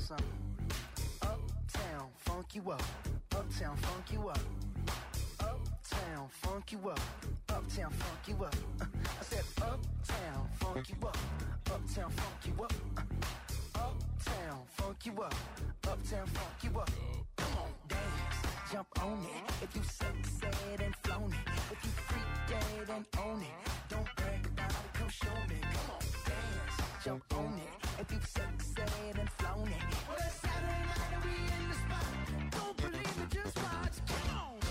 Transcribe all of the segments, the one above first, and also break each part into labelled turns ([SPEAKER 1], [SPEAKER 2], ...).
[SPEAKER 1] some uptown funk you up, uptown funk you up, uptown funk you up, uptown funk you up. I said uptown funk you up, uptown funk you up, uptown funk you up, uptown funk you up. Come on, dance, jump on it. If you said and flown it, if you freak dead and own it, don't brag about it, come show me. Come on, dance, jump on it. If you said and flown it, well it's Saturday night and we in the spot. Don't believe me, just watch. Come on.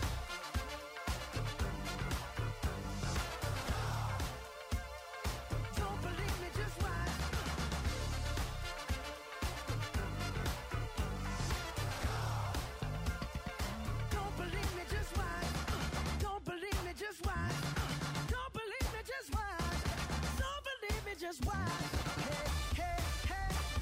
[SPEAKER 1] Don't believe me, just watch. Don't believe me, just watch. Don't believe me, just watch. Don't believe me, just watch. Don't believe me, just watch. Hey, hey, oh!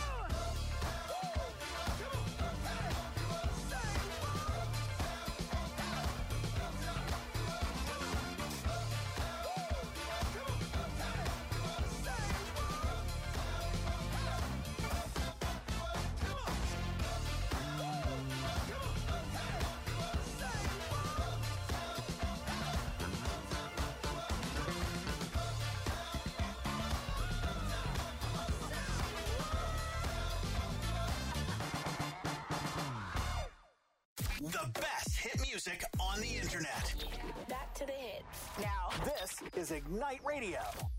[SPEAKER 2] The best hit music on the internet.
[SPEAKER 3] Back to the hits. Now,
[SPEAKER 2] This is Ignite Radio.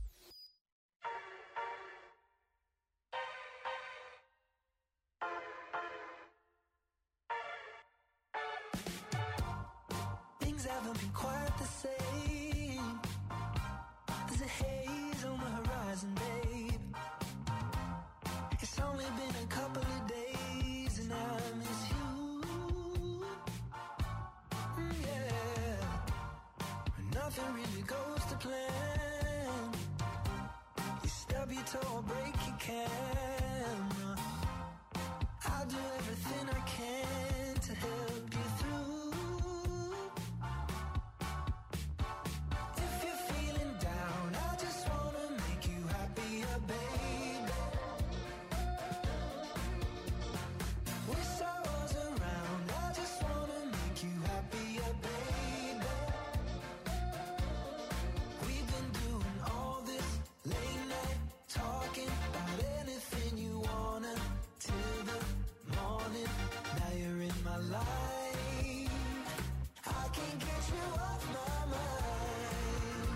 [SPEAKER 4] Things haven't been quite the same. There's a haze on the horizon, babe. It's only been a couple of days and I miss you. Yeah. Nothing really goes to plan. You stub your toe or break your camera. I'll do everything I can to help you through. If you're feeling down, I just wanna make you happier, baby. Wish I was around, I just wanna make you happier, baby. We've been doing all this late night talking about anything you wanna till the morning. Now you're in my life, I can't get you off my mind.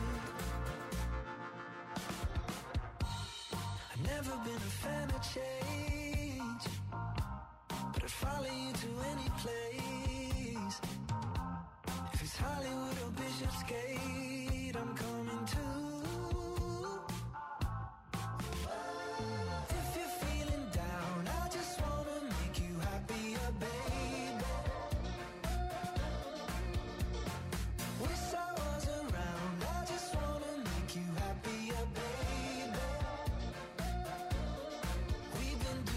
[SPEAKER 4] I've never been a fan of change, but I'd follow you to any place. If it's Hollywood or Bishopsgate, I'm coming too. If you're feeling down, I just wanna make you happier, baby. Wish I was around, I just wanna make you happier, baby. We've been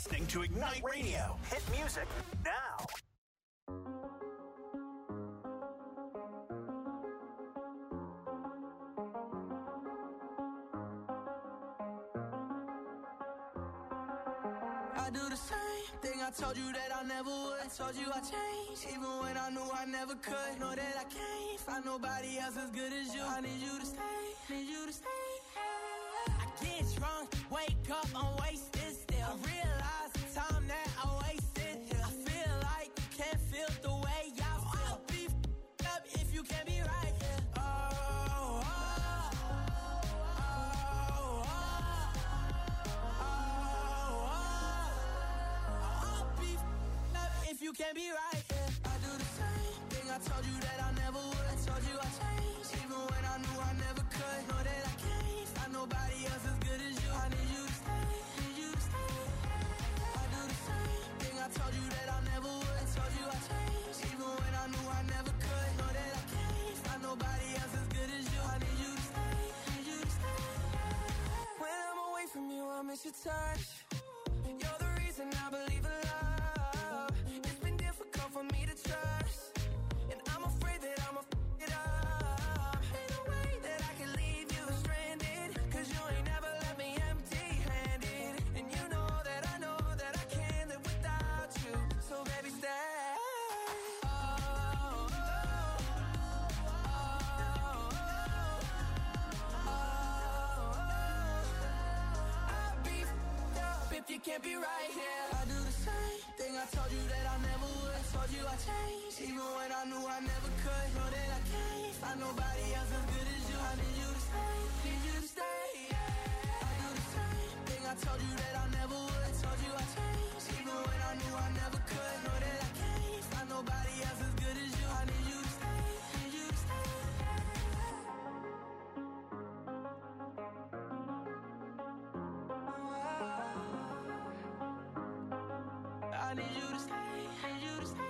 [SPEAKER 2] listening to Ignite Radio. Hit music now.
[SPEAKER 4] I do the same thing I told you that I never would. I told you I changed, even when I knew I never could. Know that I can't find nobody else as good as you. I need you to stay, need you to stay. I get drunk, wake up, I'm wasted still. I realize the time that I wasted here. I feel like you can't feel the way I feel. I'll be up if you can't be right here. You can't be right, yeah. I do the same thing I told you that I never would. I told you I changed, even when I knew I never could. Know that I can't find nobody else as good as you. I need you to stay, need you to stay. I do the same thing I told you that I never would. I told you I changed, even when I knew I never could. Know that I can't find nobody else as good as you. I need you to stay, need you to stay. When I'm away from you, I miss your touch. You're the reason I believe in love. For me to trust, and I'm afraid that I'ma f*** it up. Ain't no way that I can leave you stranded, cause you ain't never left me empty-handed. And you know that I can't live without you. So baby, stay. I'll be f***ed up if you can't be right here. I do the same thing I told you that I never would. Told you I changed, even when I knew I never could. Know that I can't find nobody else as good as you. I need you to stay, need you to stay. Yeah. I do the same thing I told you that I never would. Told you I changed, even when I knew I never could. Know that I can't find nobody else as good as you. I need you to stay, need you to stay. I need you to stay, need you to stay.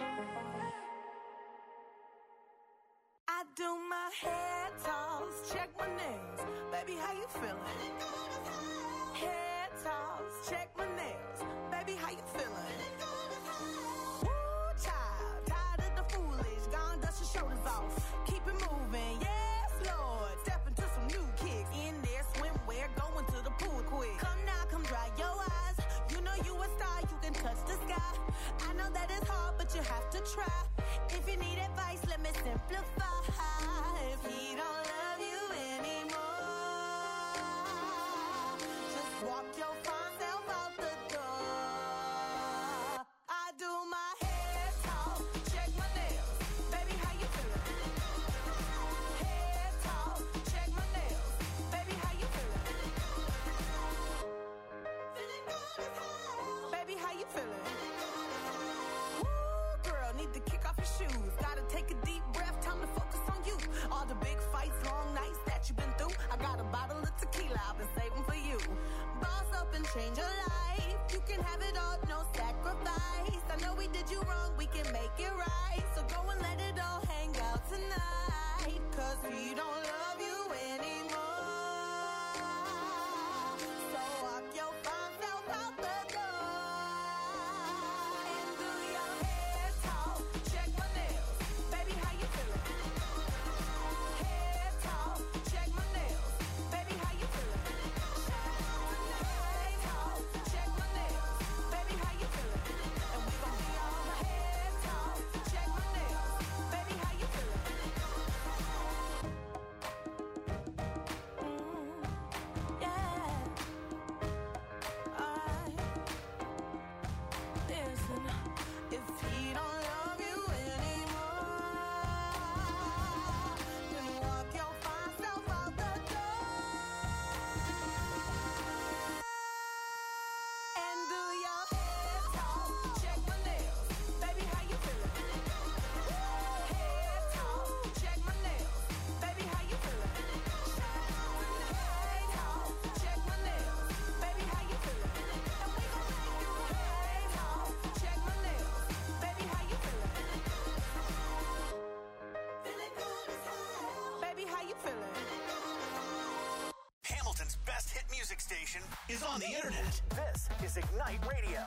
[SPEAKER 4] I do my hair toss, check my nails. Baby, how you feeling? Hair toss, check my nails. Baby, how you feeling? Woo, child, tired of the foolish. Gone, dust your shoulders off. Keep it moving, yes, Lord. Step into some new kicks. In there, swimwear, going to the pool quick. Come now, come dry your eyes. You know you a star, you can touch the sky. I know that it's hard, but you have to try. If you need advice, let me simplify. If he don't love you anymore, just walk your fine self out the door. I do my hair talk, check my nails. Baby, how you feeling? Hair talk, check my nails. Baby, how you feeling? Feeling good as hell. Baby, how you feeling? Woo, girl, need to kick off your shoes. Gotta take a deep breath, time to focus on you. All the big fights, long nights that you've been through. I got a bottle of tequila I've been saving for you. Boss up and change your life. You can have it all, no sacrifice. I know we did you wrong, we can make it right. So go and let it all hang out tonight. Cause he don't love you anymore. So walk your fine self out the door. And do your hair talk, check my nails. Baby, how you feeling? Hair talk, check my nails. Baby, how you feeling? Hair talk, check my nails. Baby, how you feeling? And we gon' be all hair talk, check my nails. Baby, how you feeling?
[SPEAKER 2] hit music station is on the internet.
[SPEAKER 1] This is Ignite Radio.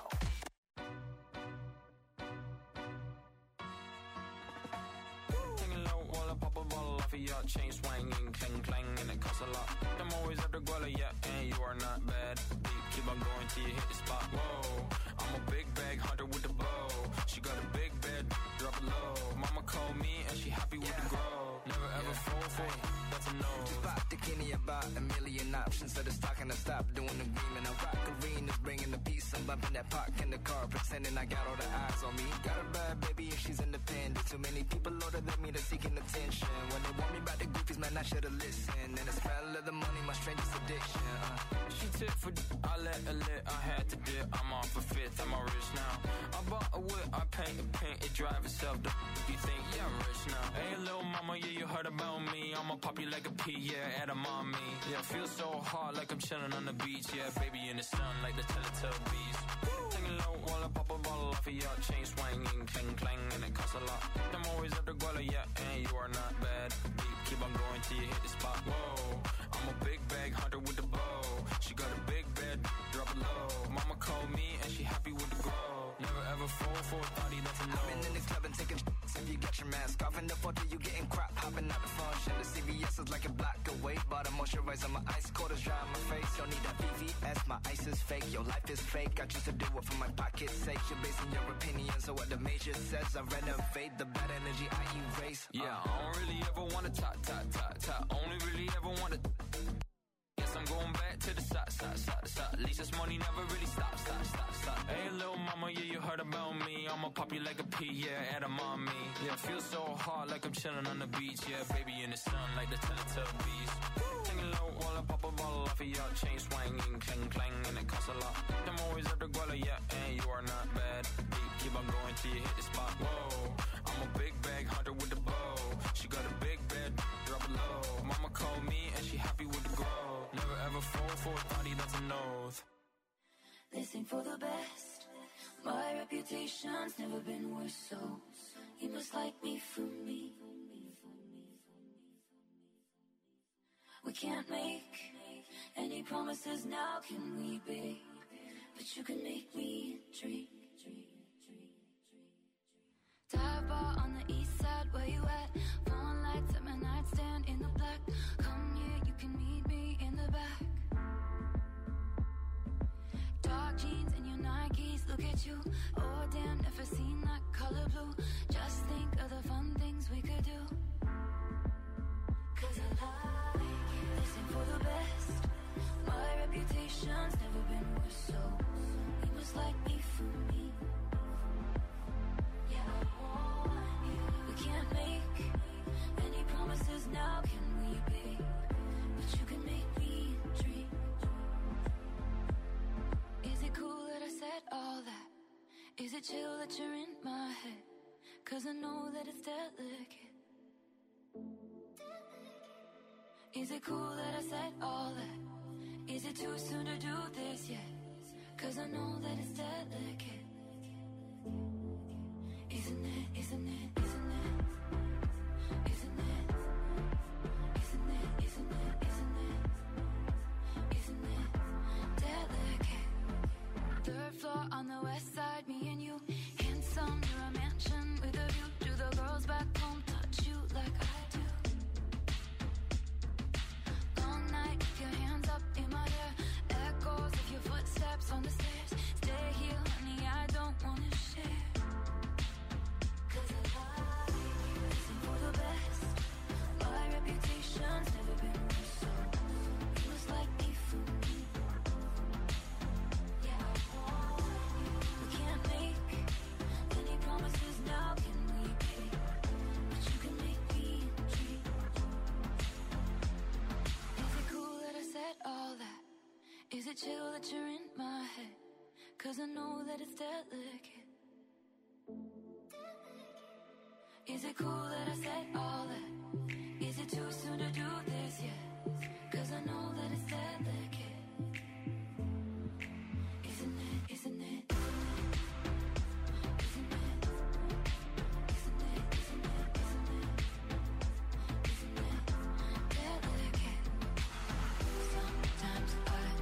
[SPEAKER 5] Taking low while I pop a bottle off of your chain swinging, clang clang, and it costs a lot. I'm always after Guala, yeah, and you are not bad. Keep on going till you hit the spot. Whoa, I'm a big bag hunter with the bow. She got a big bed, drop it low. Mama called me and she happy with the grow. Never ever fall for it, that's a no.
[SPEAKER 6] Just bought the Kenny about a million options. So the stock and I stop doing the green. And I rock arenas, bringing the peace. I'm bumping that park in the car, pretending I got all the eyes on me. Got a bad baby and she's independent. Too many people older than me, they're seeking attention. When they want me about the goofies, man, I should've listened. And the smell of the money, my strangest addiction.
[SPEAKER 5] She tip for I let her lit, I had to dip. I'm off a fifth, I'm all rich now. I bought a whip, I paint it drive itself. You think, yeah, I'm rich now. Hey, little mama, yeah, you heard about me. I'ma pop you like a pea, yeah, at a mommy. Yeah, feel so hot like I'm chilling on the beach. Yeah, baby in the sun like the Teletubbies. Taking low while I pop a bottle off of your chain swinging, clang clang, and it costs a lot. I'm always after Guala, yeah, and you are not bad. Keep on going till you hit the spot. Whoa, I'm a big bag hunter with the bow. She got a big bed, drop it low. Mama called me and she happy with the grow. Never ever fall for a thotty, that's a no.
[SPEAKER 6] I've been in the club and taking shots. If you got your mask off in the photo, you getting crap. Hopping out the function. The CVS is like a block away. Bought a moisturizer, my ice quarters dry on my face. Don't need that VVS, my ice is fake. Your life is fake. I choose to do it for my pocket's sake. You're basing your opinions on what the major says. I renovate the bad energy I erase.
[SPEAKER 5] Yeah, I don't really ever wanna top. Only really ever wanna. Guess I'm going back to the side. At least this money never really stops. Hey, little mama, yeah, you heard about me. I'ma pop you like a pea, yeah, at a mommy. Yeah, feel so hot like I'm chilling on the beach. Yeah, baby in the sun like the Teletubbies. Taking low while I pop a bottle off of your chain swinging, clang clang, and it costs a lot. I'm always after Guala, yeah, and you are not bad. Keep on going till you hit the spot. Whoa, I'm a big bag hunter with the bow. She got a big bed, drop it low. Mama called me and she happy with the grow. Never ever fall for a thotty, that's a nose.
[SPEAKER 7] This ain't for the best. My reputation's never been worse, so you must like me for me. We can't make any promises now, can we, babe? But you can make me drink.
[SPEAKER 8] Dive bar on the east side, where you at? Phone lights at my nightstand in the black. Come here, you can meet me in the back. Dark jeans and your Nikes, look at you. Oh damn, never seen that color blue. Just think of the fun things we could do. Cause I like it. This ain't for the best. My reputation's never been worse, so you must like me for me. Yeah, I want you. We can't make any promises now, can we, babe? But you can make me dream. Is it cool that I said all that? Is it chill that you're in my head? Cause I know that it's delicate. Is it cool that I said all that? Is it too soon to do this yet? Cause I know that it's delicate. Isn't it, isn't it, isn't it? Isn't it? Isn't it, isn't it, isn't it? Isn't it delicate? Third floor on the west side, me and you. Handsome, near a mansion with a view. Do the girls back home touch you like I do? Long night, your hands up in my hair. Echoes of your footsteps on the stairs. Stay here, honey, I don't wanna share. Cause I like you. Listen for the best. My reputation's never been worse, so you must like me for me. Yeah, I want you. We can't make any promises now, can we, babe? But you can make me dream. Is it cool that I said all that? Is it chill that you're in my head? Cause I know that it's delicate. Is it cool that I said all that? Is it too soon to do this yet? Cause I know that it's delicate. Isn't it, isn't it? Isn't it? Isn't it, isn't it, isn't it? Isn't it delicate? Sometimes I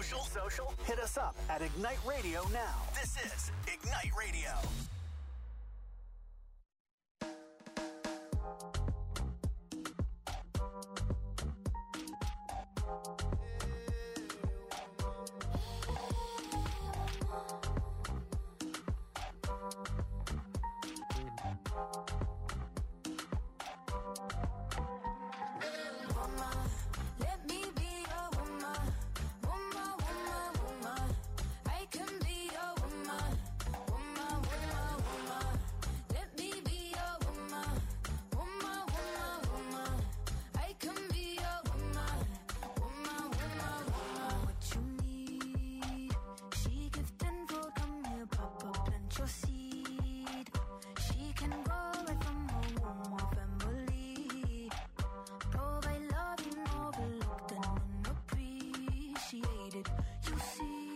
[SPEAKER 2] social?
[SPEAKER 1] Hit us up at Ignite Radio now.
[SPEAKER 2] This is Ignite Radio.
[SPEAKER 8] Let me be your woman, woman, woman, woman. I can be your woman, woman, woman, woman. Let me be your woman, woman, woman, woman. I can be your woman, woman, woman, woman. What you need, she give tenfold. Come here, Papa, plant your seed. She can grow right from her womb or family. Provide love you overlooked and unappreciated. You see,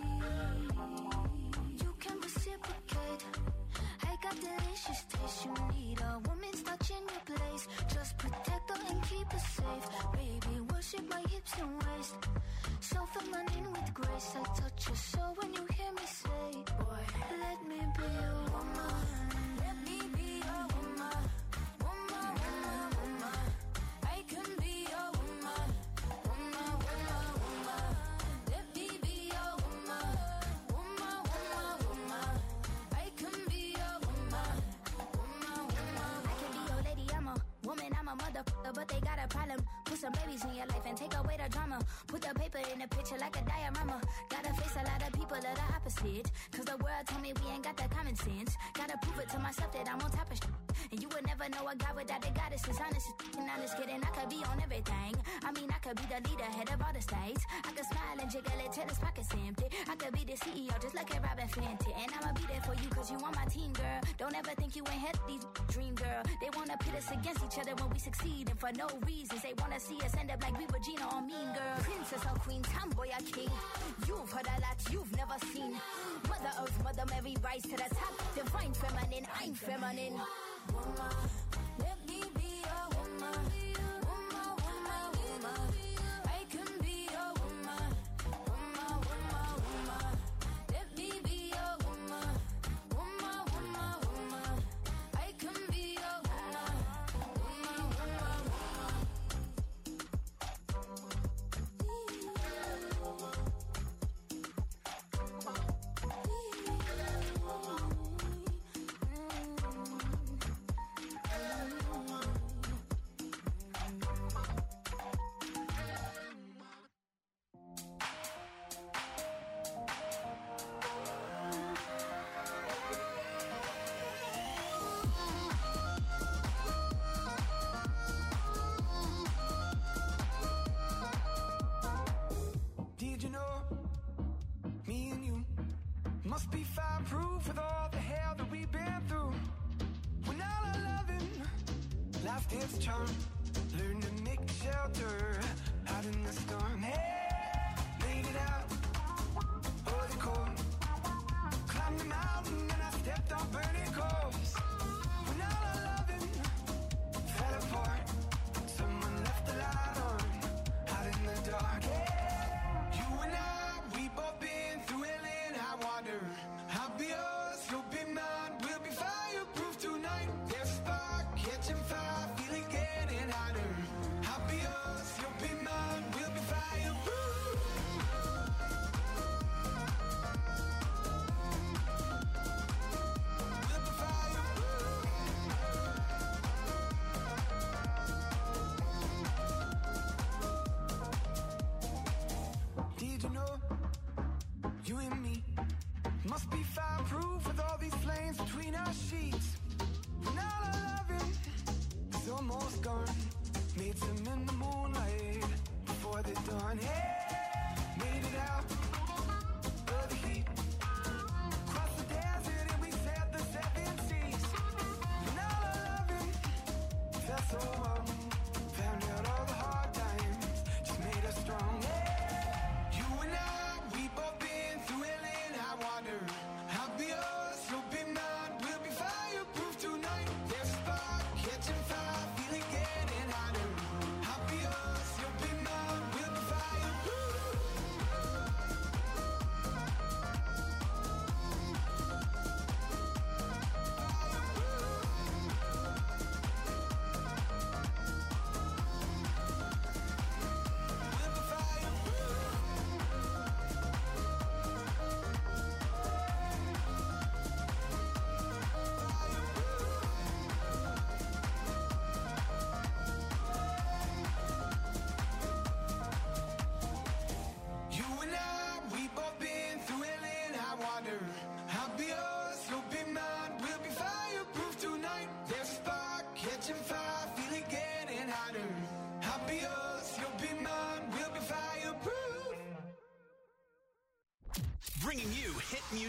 [SPEAKER 8] you can reciprocate. I got delicious taste. You need a woman's touch in your place. Just protect her and keep her safe. Baby, worship my hips and waist. So feminine with grace. I touch your soul when you hear me say, boy, let me be your woman. Let me be your woman. Woman, woman, woman. I can be your woman, woman, woman, woman. Let me be your woman, woman, woman, woman. I can be your woman, woman, woman. I can be your lady, I'm a woman, I'm a motherfucker, but they got a problem. Put some babies in your life and take away the drama. Put the paper in the picture like a diorama. Gotta face a lot of people that are opposite. Cause the world told me we ain't got that common sense. Gotta prove it to myself that I'm on top of shit. And you would never know a guy without a goddess. Is honest and honest kidding. I could be on everything. I mean, I could be the leader, head of all the states. I could smile and jiggle it till his pockets empty. I could be the CEO just like a Robin Fenty. And I'ma be there for you cause you on my team, girl. Don't ever think you ain't had these dream, girl. They wanna pit us against each other when we succeed. And for no reasons, they wanna see us end up like we Regina or Mean Girl. Princess or queen, tomboy or king. You've heard a lot you've never seen. Mother Earth, Mother Mary, rise to the top. Divine feminine, I'm feminine. Woman, let me be your woman. Woman, woman, woman. I can be your woman. Woman, woman, woman. Let me be your woman. Woman, woman, woman. I can be your woman. Woman, woman, woman.
[SPEAKER 4] Did you know me and you must be fireproof with all the hell that we've been through? When all our loving lost its charm, learn to make shelter out in the storm. Hey, made it out of the cold, climbed the mountain and I stepped on burning coals. When all our loving fell apart, someone left the light on out in the dark. Hey, you and I, we both been through hell and high water. I'll be yours, you'll be mine. We'll be fireproof tonight. There's a spark catching fire, feeling getting hotter. I'll be yours, you'll be mine. We'll be fireproof. We'll be fireproof. Did you know you and me must be fireproof with all these flames between our sheets? When all our loving is almost gone, made some in the moonlight before the dawn. Hey, made it out of the heat, crossed the desert and we sailed the 7 seas. When all our loving felt so warm, found out all the hard times just made us strong. Hey, you and I, we both been through hell and high water. I'll be yours, you'll be mine. We'll be fireproof tonight. There's a spark catching fire, feeling getting hotter. I'll be yours, you'll be mine. We'll be fireproof.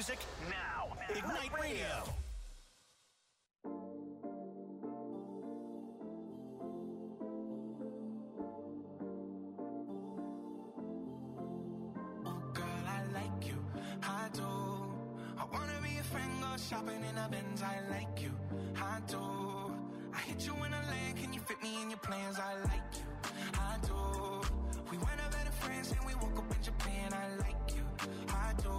[SPEAKER 2] music now. Ignite Radio.
[SPEAKER 9] Shopping in a Benz, I like you, I do. I hit you in a lane, can you fit me in your plans? I like you, I do. We went out better friends and we woke up in Japan, I like you, I do.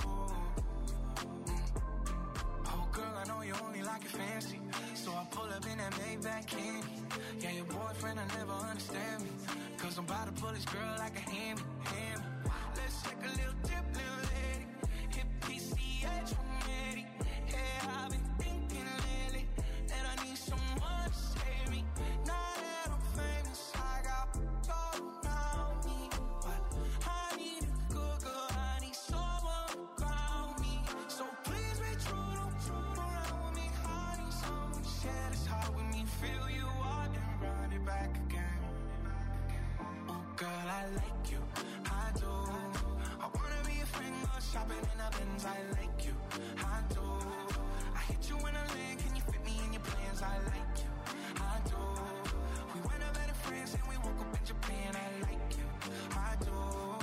[SPEAKER 9] Oh girl, I know you only like it fancy, so I pull up in that Maybach candy. Yeah, your boyfriend will never understand me, cause I'm about to pull this girl like a hammy. Let's take a little dip, little lady, hit PCH from Eddie. Yeah, I've been thinking lately that I need someone to save me. Now that I'm famous, I got all around me, but I need a good girl, I need someone to ground me. So please be true, don't around with me. I need someone to share this heart with me. Feel you out and run it back again. Oh girl, I like you, I do. I wanna be a friend, go shopping in a Benz, I like you, I do. You in a lane, can you fit me in your plans? I like you, I do. We went out better friends and we woke up in Japan. I like you, I do,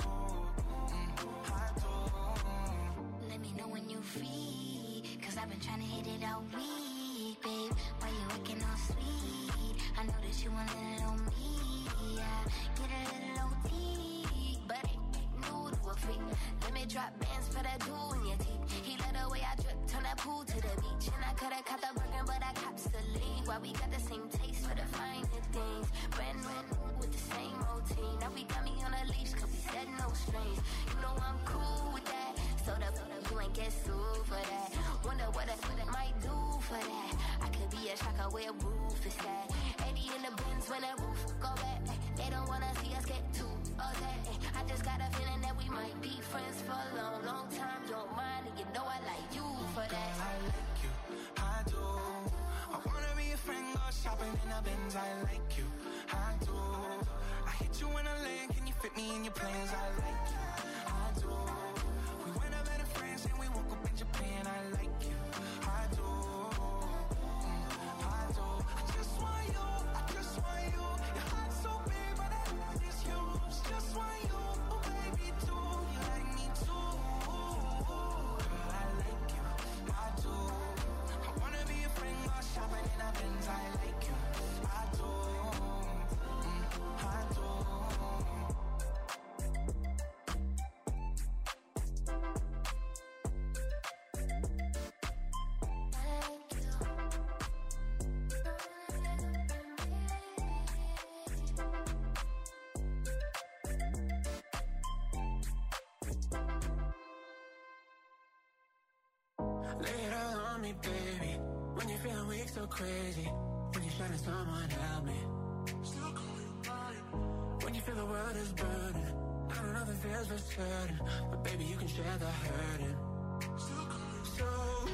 [SPEAKER 9] I do.
[SPEAKER 8] Let me know when you free, cause I've been trying to hit it all week, babe. Why you acting all sweet? I know that you want a little on me, yeah. Get a little OT, but ain't new to a freak. Let me drop bands for that jewel in your teeth. He let the way I drip, turn that pool to the beach. And I could've caught the burger, but I cops the lead. Why we got the same taste for the finer things. Brand with the same routine. Now we got me on a leash, cause we said no strings. You know I'm cool with that. So the you ain't get sued for that. Wonder what I might do for that. I could be a shocker where roof is at. 80 in the Benz when the roof go back. They don't wanna see us get too upset. I just got a feeling that we might be friends for a long, long time. You don't mind, and you know I like you for that.
[SPEAKER 9] Girl, I like you, I do. I wanna be a friend, go shopping in a Benz. I like you, I do. I hit you in a lane, can you fit me in your plans? I like you, I do. We went out better friends and we woke up in Japan. I like you, I do, I do. I just want you, I just want you. Your heart's so big, but that love is huge. Just want you, oh baby, too. You like me too. Girl, I like you, I do. I wanna be a friend, go shopping in a Benz. I like you, I do, I do. Later on me, baby. When you're feeling weak, so crazy. When you're trying to someone help me. Still call you mine. When you feel the world is burning. I don't know the feels for certain, but baby, you can share the hurting. Still call you so.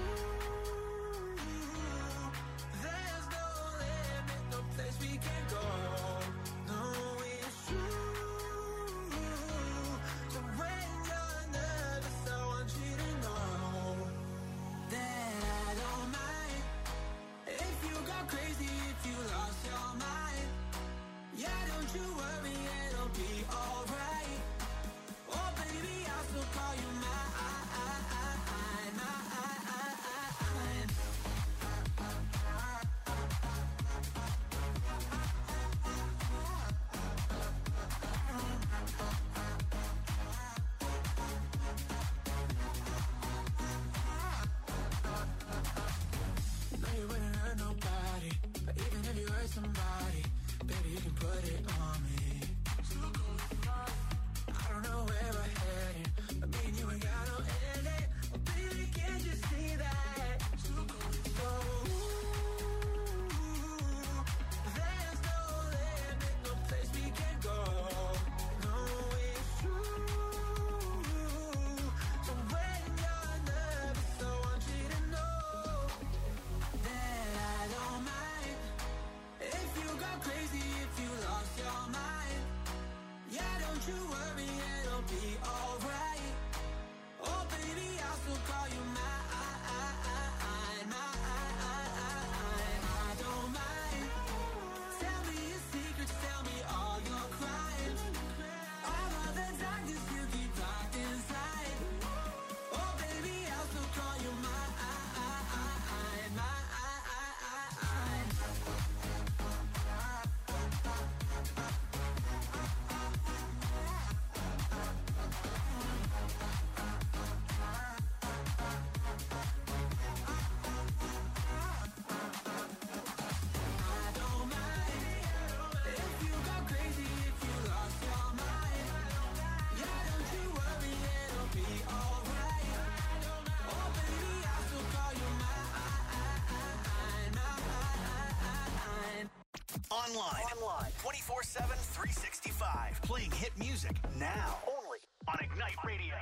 [SPEAKER 9] There's no limit, no place we can go. No, it's true. So when you're nervous, I want you to know that I don't mind if you go crazy, if you lost your mind. Yeah, don't you worry, it'll be alright. Oh baby, I'll still call you mine. You know you wouldn't hurt nobody, but even if you hurt somebody, baby, you can put it on me.
[SPEAKER 2] Online. 24/7, 365. Playing hit music now. Only on Ignite Radio.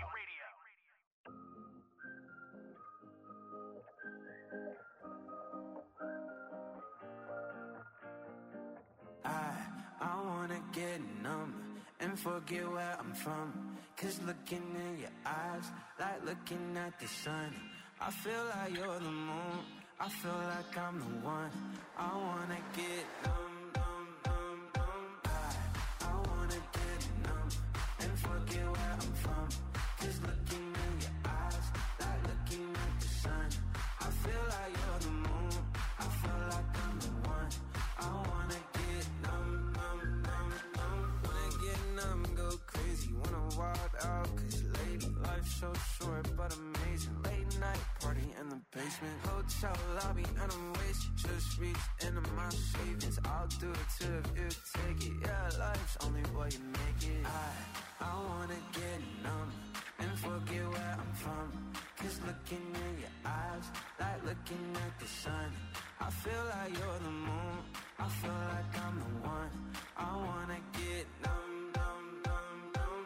[SPEAKER 10] I wanna get numb and forget where I'm from. Cause looking in your eyes, like looking at the sun. I feel like you're the moon, I feel like I'm the one. I wanna get numb, numb, numb, numb. I wanna get numb and forget where I'm from. Cause looking in your eyes, like looking at the sun. I feel like you're the moon, I feel like I'm the one. I wanna get numb, numb, numb, numb. Wanna get numb, go crazy, wanna wild out. Cause lady, life's so short but amazing. Late night party in the basement, hotel lobby and I'm wasted. Just reached into my savings, I'll do it too if you take it. Yeah, life's only what you make it. I wanna get numb and forget where I'm from. Cause looking in your eyes, like looking at the sun. I feel like you're the moon, I feel like I'm the one. I wanna get numb, numb, numb, numb.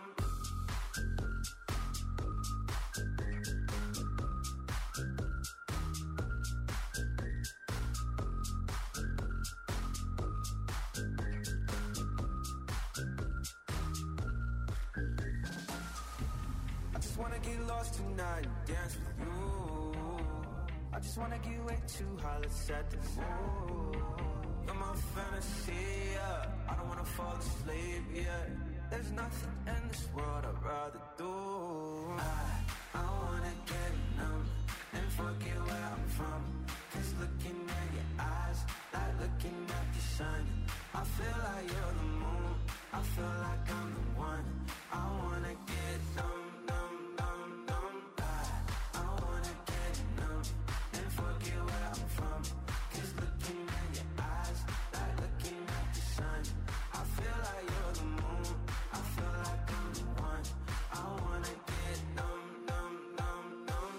[SPEAKER 10] I just wanna get lost tonight and dance with you. I just wanna get way too high, let's set the mood. You're my fantasy, yeah. I don't wanna fall asleep, yeah. There's nothing in this world I'd rather do. I wanna get numb and forget where I'm from. Cause looking at your eyes, like looking at the sun. I feel like you're the moon, I feel like I'm the one. I wanna get numb, numb, numb, numb. I wanna get numb and forget where I'm from. Cause looking at your eyes, like looking at the sun. I feel like you're the moon, I feel like I'm the one. I wanna get numb, numb, numb, numb.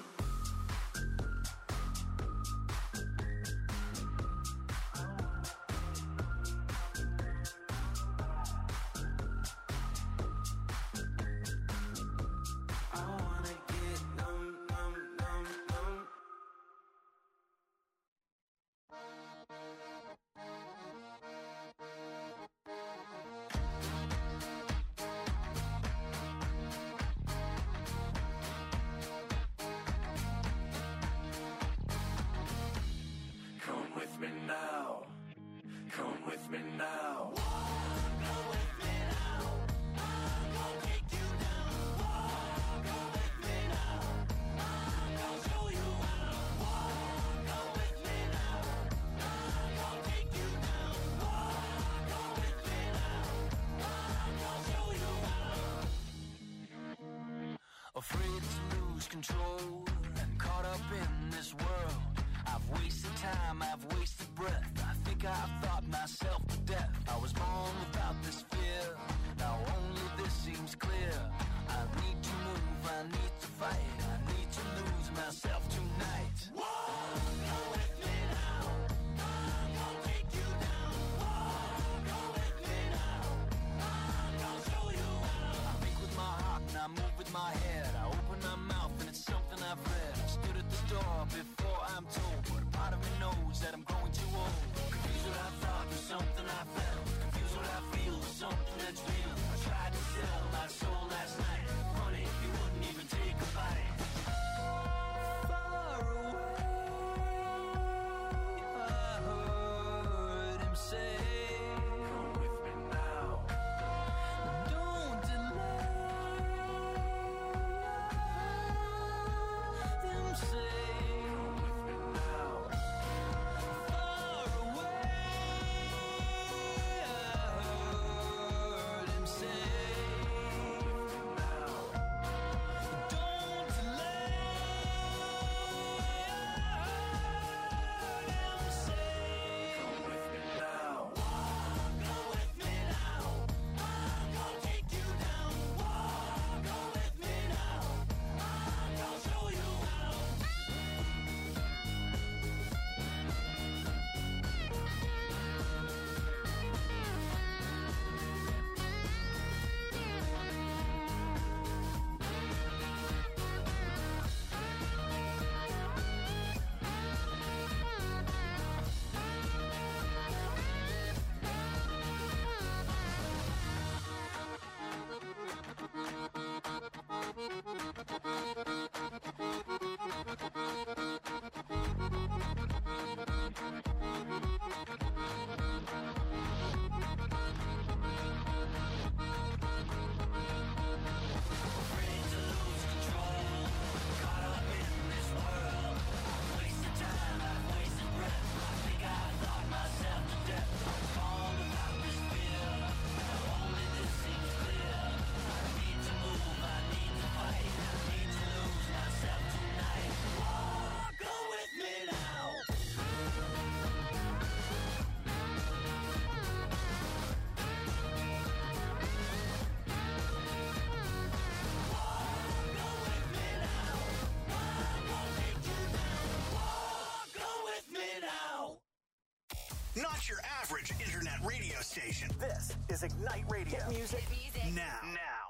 [SPEAKER 2] This is Ignite Radio.
[SPEAKER 1] Hit music.
[SPEAKER 2] Now.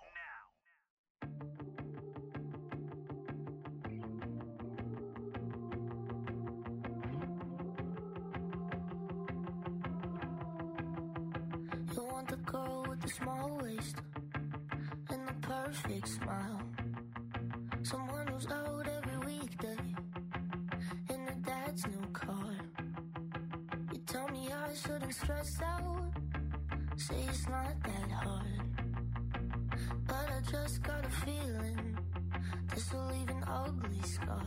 [SPEAKER 8] You want the girl with the small waist and the perfect smile. Someone who's out every weekday in their dad's new car. You tell me I shouldn't stress out, say it's not that hard. But I just got a feeling this will leave an ugly scar.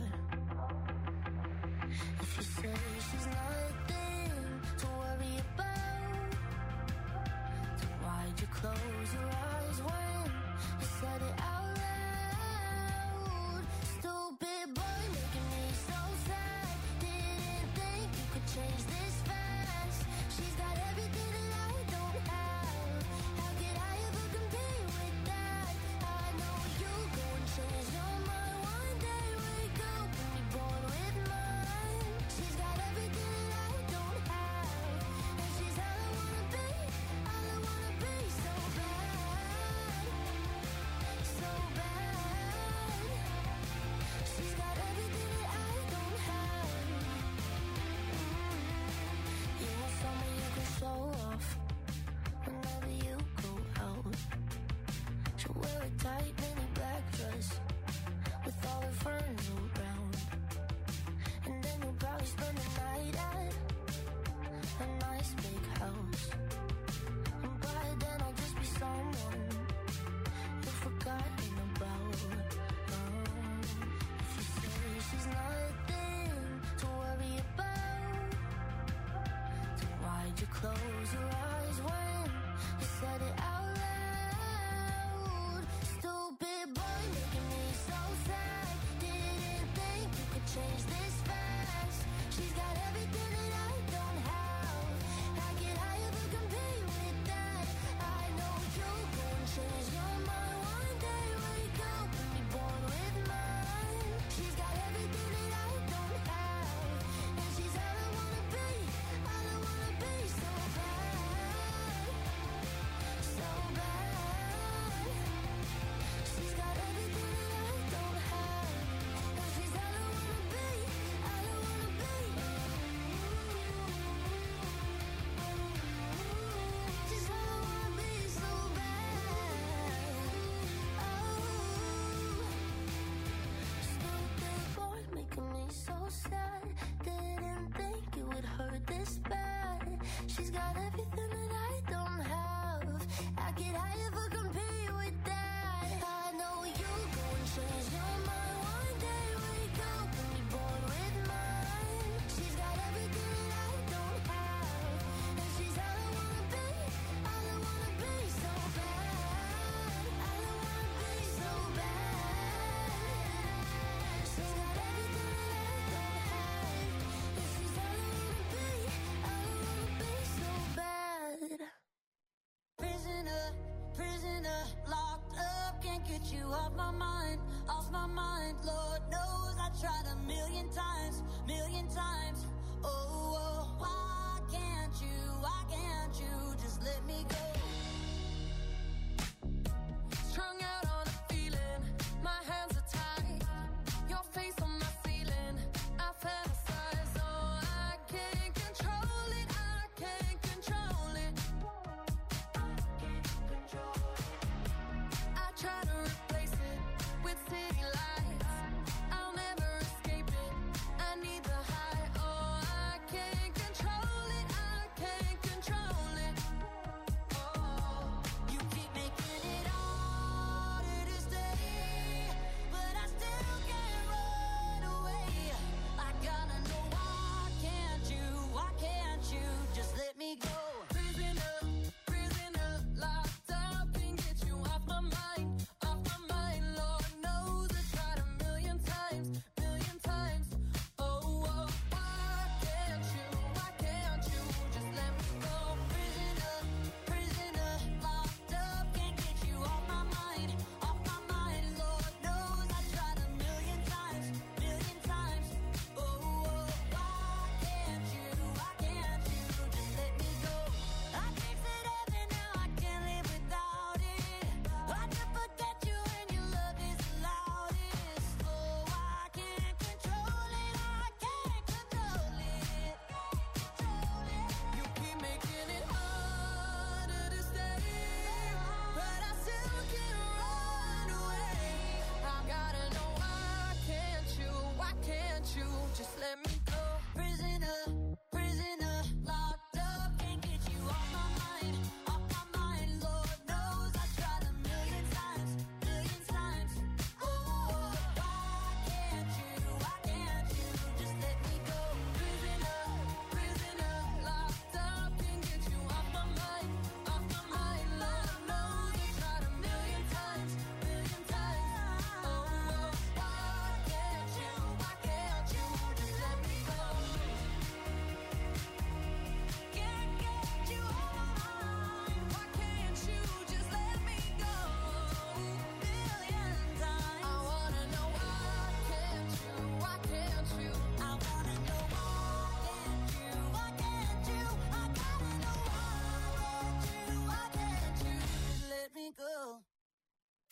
[SPEAKER 8] If you say she's nothing to worry about, then why'd you close your eyes when you said it out loud? Stupid boy making me so sad. Didn't think you could change this fast. She's got everything that I don't have. How could I ever compete with that? I know you go and change your mind one day. Wake up and be born with mine. She's got everything that I don't have, and she's all I wanna be. All I wanna be, so bad, so bad. She's got everything that I don't have. You want someone you can show off whenever you go out. She'll wear a tight mini black dress with all her friends around, and then you'll probably spend the night at a nice big house. And by then I'll just be someone you've forgotten about. If you say she's nothing to worry about, then why'd you close your eyes when you said it out loud? Stupid boy making me so sad. Didn't think you could change this fast. She's got everything that I don't have. How could I ever compete with that? I know you'll go and change your mind one day. Wake up and be born with mine. She's got everything that I don't have, and she's all I wanna be. All I wanna be, so bad, so bad. She's got everything that I don't have, and she's all I wanna be. All I wanna be. She's all I wanna be, so bad. Stupid boy making me so sad. Didn't think it would hurt this bad. She's got everything that I don't have. How could I ever compete with that? I know you'll go and change your mind one day. Wake up and be born with mine. She's got everything that I don't have, and she's all I wanna be. All I wanna be, so bad. All I wanna be, so bad. She's got everything that I don't have, and she's all I wanna be. All I wanna be, so bad.
[SPEAKER 11] Prisoner, prisoner, locked up, can't get you off my mind, off my mind. Lord knows I tried a million times, oh, oh. Why can't you just let me go?
[SPEAKER 12] Strung out on a feeling, my hands are tied, your face on my ceiling, I fantasize, oh, I can't control it, I can't control it. I try to replace it with city lights, I'll never escape it, I need the high, oh, I can't control it, I can't control it. Oh,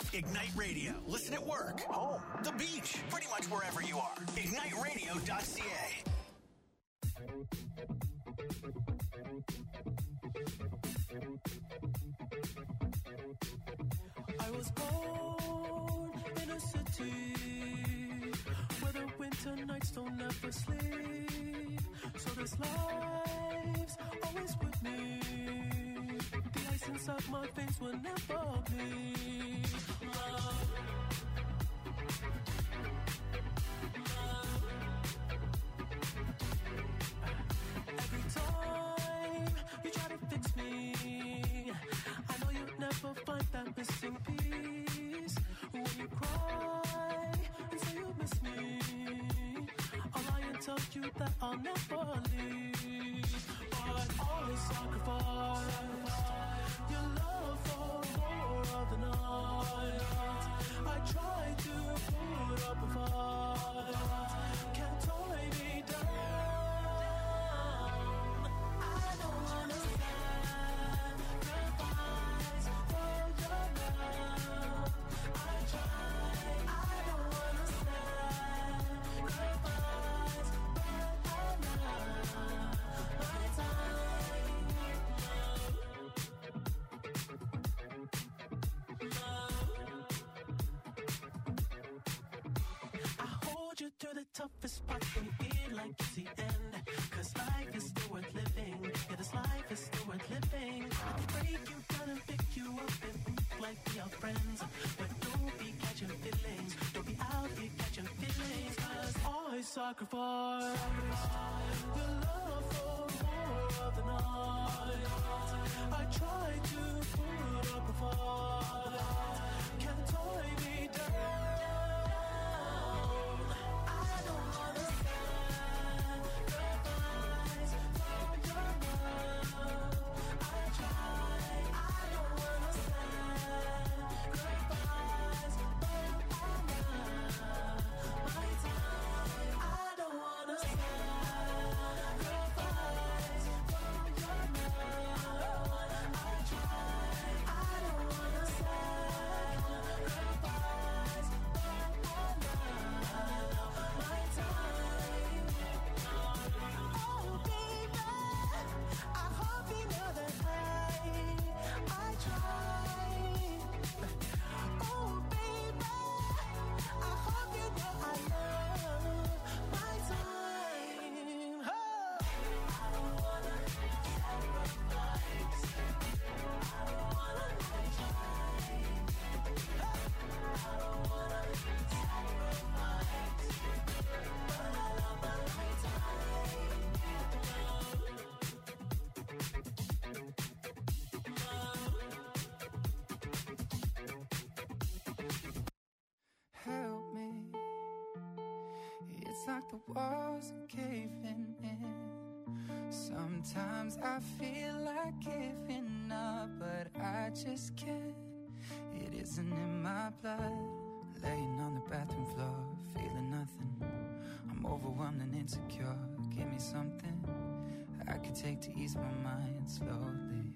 [SPEAKER 2] Ignite Radio. Listen at work, home, the beach, pretty much wherever you are. IgniteRadio.ca.
[SPEAKER 13] I was born in a city where the winter nights don't ever sleep. So this life's always with me. The ice inside my veins will never bleed. Love. Every time you try to fix me, I know you'll never find that missing piece. When you cry and say you miss me, I'll lie and tell you that I'll never leave. But always sacrifice your love for more of the night. I try to put up a fight, can't tie me down. I don't wanna sacrifice for your love. I try, I don't wanna sacrifice, but I love my time. I hold you through the toughest parts when you feel like it's the end. Cause life is still worth living. Yeah, this life is still worth living. I can break you down and pick you up and move like we are friends. But don't be catching feelings. Don't be out here catching feelings. Cause I sacrifice your love for more of the night. I try to put up a fight, can't tie me down. I don't wanna sacrifice for your love. I try, I don't wanna sacrifice, but I love my time. I don't wanna sacrifice for your love. I try, I don't wanna sacrifice, but I love my time. Oh baby, I hope you know that I try. Oh baby, I hope you know I love my time. Oh. I don't wanna sacrifice. I don't wanna try. I don't wanna sacrifice, but I love my
[SPEAKER 10] Help me. It's like the walls are caving in. Sometimes I feel like giving up, but I just can't. It isn't in my blood. Laying on the bathroom floor, feeling nothing. I'm overwhelmed and insecure. Give me something I could take to ease my mind slowly.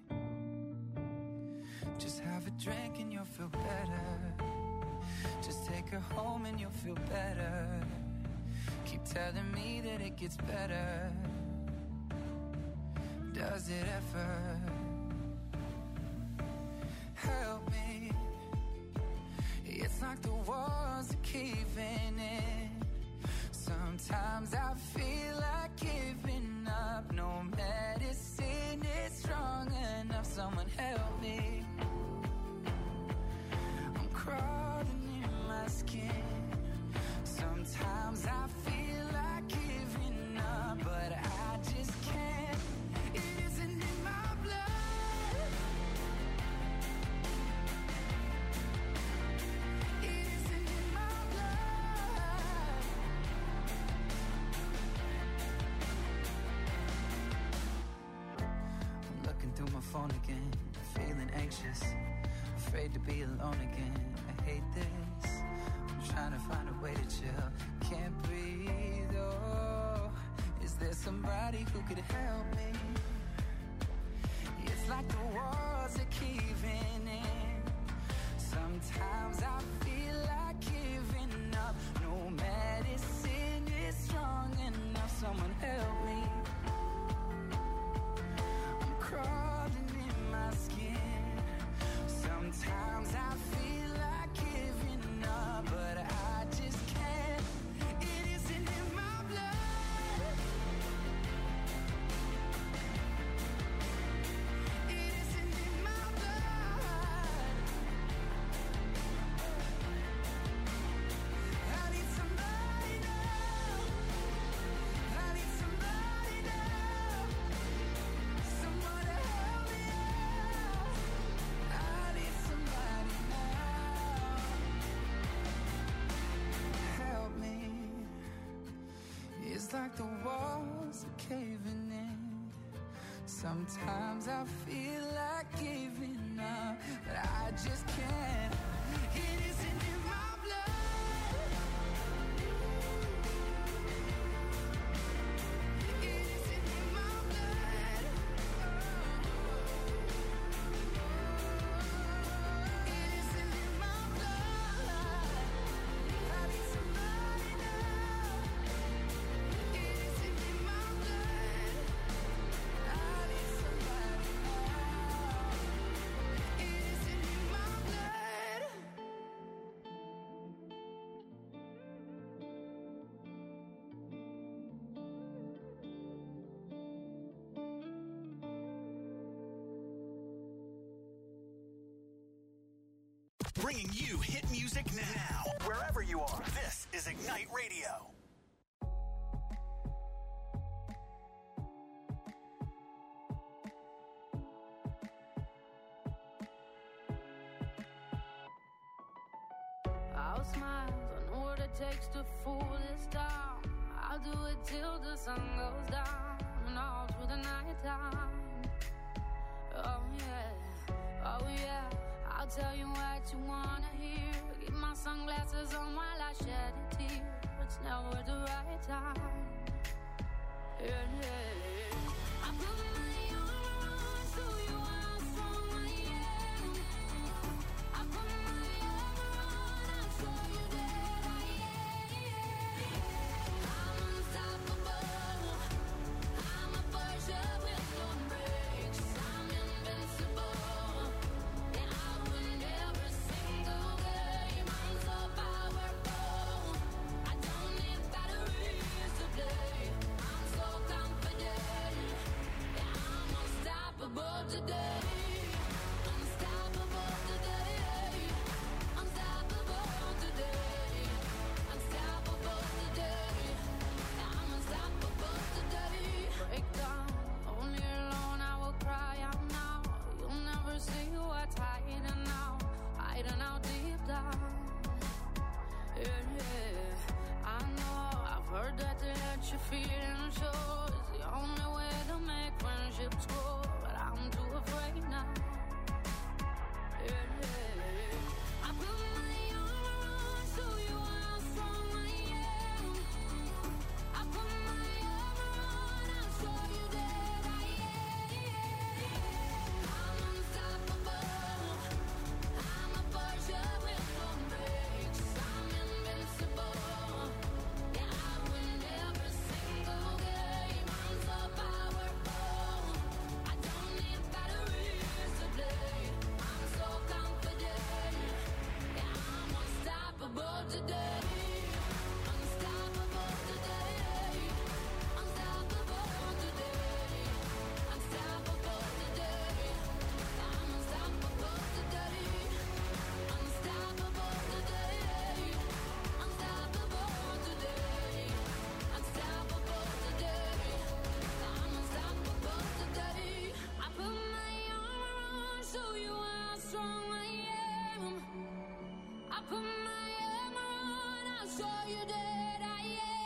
[SPEAKER 10] Just have a drink and you'll feel better. Just take her home and you'll feel better. Keep telling me that it gets better. Does it ever? Help me. It's like the walls are caving in. Sometimes I feel like giving up. No medicine is strong enough. Someone help me. I'm crawling in my skin. Sometimes I feel like giving up, but I just can't. It isn't in my blood. It isn't in my blood. I'm looking through my phone again, feeling anxious, afraid to be alone again. I hate this. I'm trying to find a way to chill. Can't breathe, oh. Is there somebody who could help me? It's like the walls are caving in. Sometimes I
[SPEAKER 14] like the walls are caving in. Sometimes I feel like giving up, but I just can't. It isn't in my blood. It isn't in my blood. It isn't in my blood. I need somebody now. It isn't in my blood. I need somebody now. It isn't in my blood.
[SPEAKER 2] Bringing you hit music now, wherever you are. This is Ignite Radio.
[SPEAKER 15] I'll smile, I know what it takes to fool this town. I'll do it till the sun goes down and all through the night time. Oh yeah, I'll tell you what you wanna hear. Keep my sunglasses on while I shed a tear. It's never the right time. Yeah. I put my armor on so you how strong I am. I put my armor on, I'll show you that I am. I'm unstoppable. I'm a Porsche with no brakes. I'm invincible. Yeah, I win every single game. I'm so powerful. I don't need batteries to play. I'm so confident. Yeah, I'm unstoppable today. Unstoppable today. Unstoppable today. Unstoppable today. Yeah, I'm unstoppable today. Break down, only alone I will cry out now. You'll never see what's hiding out deep down. Yeah. I know, I've heard that to let you feel and show is the only way to make friendships grow, but I'm too afraid now. Yeah. I put my armor on so you how strong I am. I put my armor on, I'll show you that I am. I'm unstoppable. I'm a Porsche with no brakes. I'm invincible. Yeah, I win every single game. I'm so powerful. I don't need batteries to play. I'm so confident. Yeah, I'm unstoppable today. Unstoppable today. Unstoppable today. Unstoppable today. I'm unstoppable today. Unstoppable today. Unstoppable today. Unstoppable today. I'm unstoppable today. I put my armor on, show you how strong I am. I put my armor on, I'll show you that I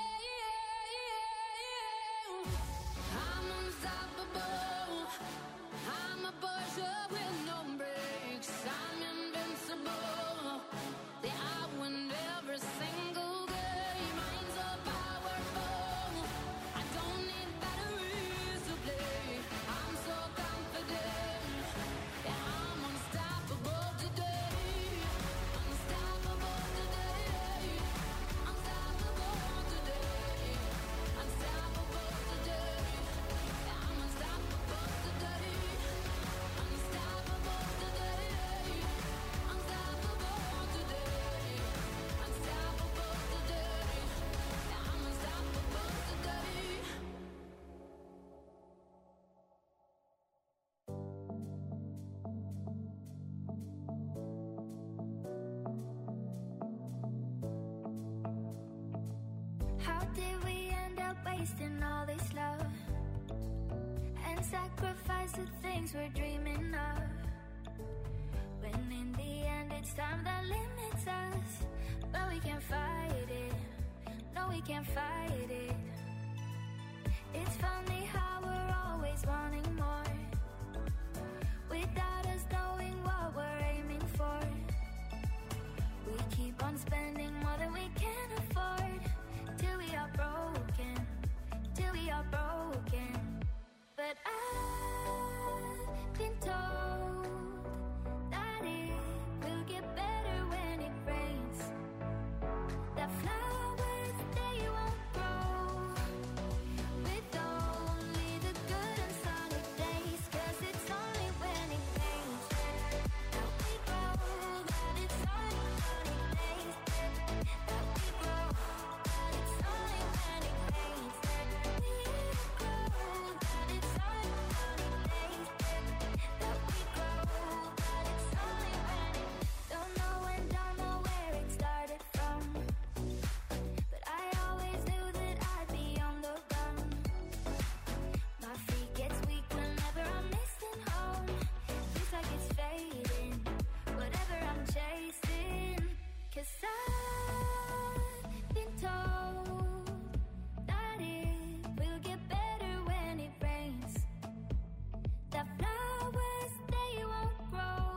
[SPEAKER 15] am. I'm unstoppable. I'm a Porsche with no brakes. I'm invincible. Yeah, I win every single game. I'm so powerful. I don't need batteries to play. I'm so confident. Yeah, I'm unstoppable today. Unstoppable today. Unstoppable today. Unstoppable today. Yeah, I'm unstoppable today. Unstoppable today. Unstoppable today. Unstoppable today. Yeah, I'm unstoppable today.
[SPEAKER 8] How did we end up wasting all this love and sacrifice the things we're dreaming of? When in the end it's time that limits us, but we can't fight it. No, we can't fight it.
[SPEAKER 7] It's funny how we're always wanting more, without us knowing what we're aiming for. We keep on spending more than we can afford, till we are broken, till we are broken. But I've been told that it will get better when it rains, that flowers, they won't grow with only the good and sunny days. 'Cause it's only when it rains that we grow, that it's only sunny days that we grow, that it's only when it rains that we grow, that it's only sunny days that we grow, that it's only when it. Don't know when, don't know where it started from, but I always knew that I'd be on the run. My feet gets weak whenever I'm missing home. Feels like it's fading, whatever I'm chasing. 'Cause I've been told that it will get better when it rains, that flowers, they won't grow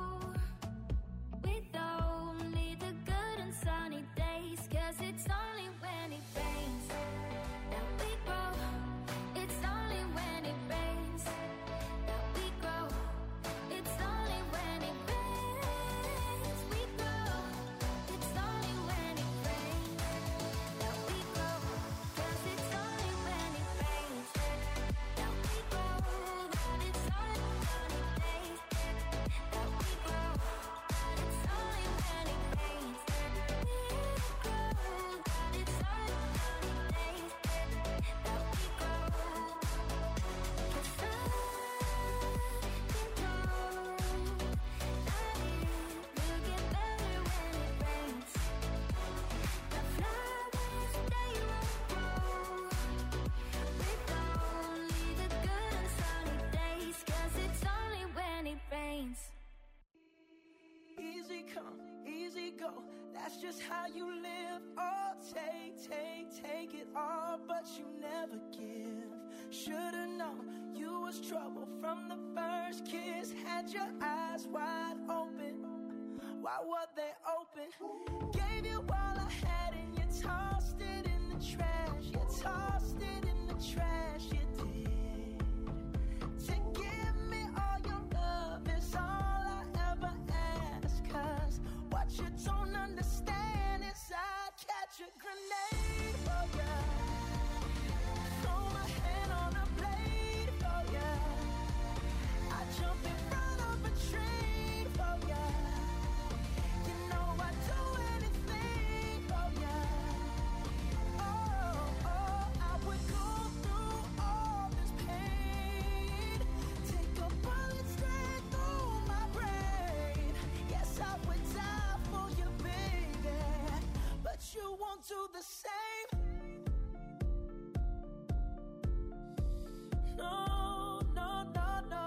[SPEAKER 7] with only the good and sunny days. 'Cause it's only when it rains that we grow, it's only when it rains that we grow, it's only when it rains we grow, it's only when it rains that we grow. 'Cause it's only when it rains that we grow, that it's only sunny days that we grow, that it's only when it rains that we grow, that it's only sunny days that we grow. 'Cause I've been told that it will get better when it rains, the flowers, they won't grow with only the good and sunny days. 'Cause it's only when it rains.
[SPEAKER 13] Easy come, easy go, that's just how you live. Oh, take it all, but you never give. Should've known you was trouble from the first kiss. Had your eyes wide open, why were they open? Gave you all I had and you tossed it in the trash. You tossed it in the trash, you did. To give me all your love is all I ever ask. 'Cause what you don't understand is I'd catch a grenade for ya, throw my hand on a blade for ya, I jump in front of a train for ya. You know I'd do anything for ya. Oh, I would go through all this pain, take a bullet straight through my brain. Yes, I would die for you, baby, but you won't do the same. No, no, no, no.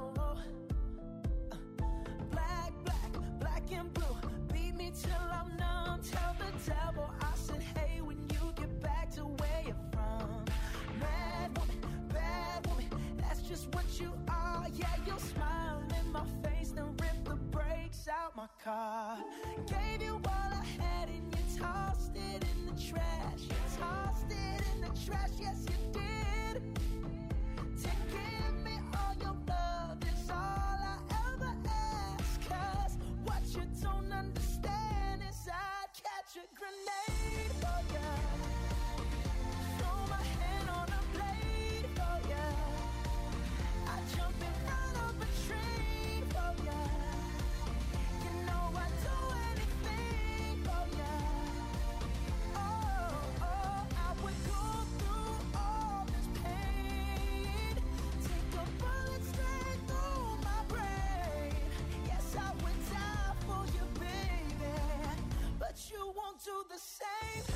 [SPEAKER 13] Black and blue, beat me till I'm numb. Tell the devil I said, hey, when you get back to where you're from. Mad woman, bad woman, that's just what you are. Yeah, you'll smile in my face, then rip the brakes out my car. Gave you all I had and you tossed it in the trash. You tossed it in the trash, yes you did. To give me all your love is all I ever ask. 'Cause what you don't understand is I'd catch a grenade for ya, throw my hand on a blade for ya, I jump in front of a train for ya. You know I'd do anything for ya. Oh, I would go through all this pain, take a bullet straight through my brain. Yes, I would die for you, baby, but you won't do the same.